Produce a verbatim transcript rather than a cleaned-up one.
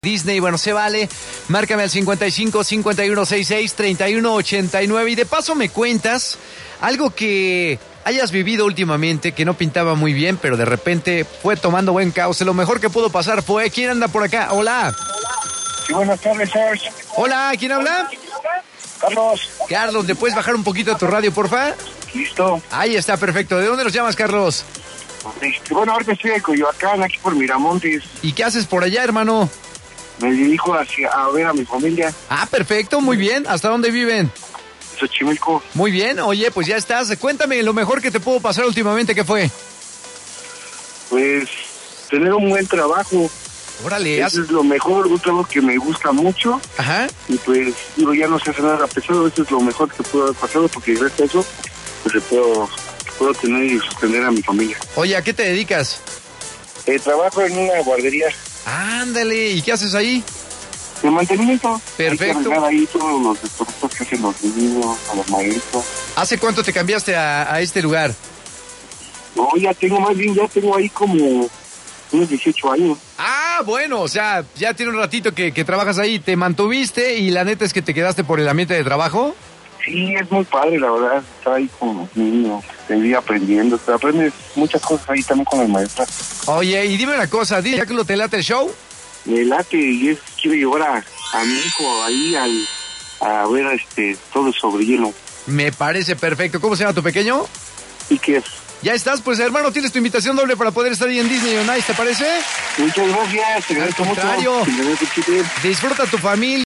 Disney, bueno, se vale. Márcame al cincuenta y cinco, cincuenta y uno, sesenta y seis, treinta y uno, ochenta y nueve y de paso me cuentas algo que hayas vivido últimamente que no pintaba muy bien, pero de repente fue tomando buen cauce. Lo mejor que pudo pasar fue... ¿Quién anda por acá? Hola. Sí, buenas tardes, George. Hola, ¿quién habla? Carlos. Carlos, ¿le puedes bajar un poquito a tu radio, porfa? Listo. Ahí está, perfecto. ¿De dónde nos llamas, Carlos? Este, bueno, ahorita estoy de Coyoacán, aquí por Miramontes. ¿Y qué haces por allá, hermano? Me dirijo hacia a ver a mi familia. Ah, perfecto, muy bien. ¿Hasta dónde viven? Xochimilco. Muy bien, oye, pues ya estás. Cuéntame lo mejor que te pudo pasar últimamente, ¿qué fue? Pues tener un buen trabajo. Órale, Eso es lo mejor, un trabajo que me gusta mucho. Ajá. Y pues, digo, ya no se hace nada pesado, eso es lo mejor que pudo haber pasado, porque gracias a eso, pues le puedo, puedo tener y sostener a mi familia. Oye, ¿a qué te dedicas? Eh, trabajo en una guardería. Ándale, ¿y qué haces ahí? De mantenimiento. Perfecto. Hay que arreglar ahí todos los desperfectos que hacen los niños, a los maestros. ¿Hace cuánto te cambiaste a, a este lugar? No, ya tengo más bien, ya tengo ahí como unos dieciocho años. Ah, bueno, o sea, ya tiene un ratito que, que trabajas ahí, te mantuviste y la neta es que te quedaste por el ambiente de trabajo. Sí, es muy padre, la verdad, estar ahí con los niños, seguir aprendiendo, te aprendes muchas cosas ahí también con el maestro. Oye, y dime una cosa, ¿ya que lo te late el show? Me late y es, quiero llevar a, a mi hijo ahí al, a ver este todo sobre hielo. Me parece perfecto. ¿Cómo se llama tu pequeño? ¿Y qué es? Ya estás, pues hermano, tienes tu invitación doble para poder estar ahí en Disney on Ice, ¿te parece? Muchas gracias, te agradezco mucho. Disfruta tu familia.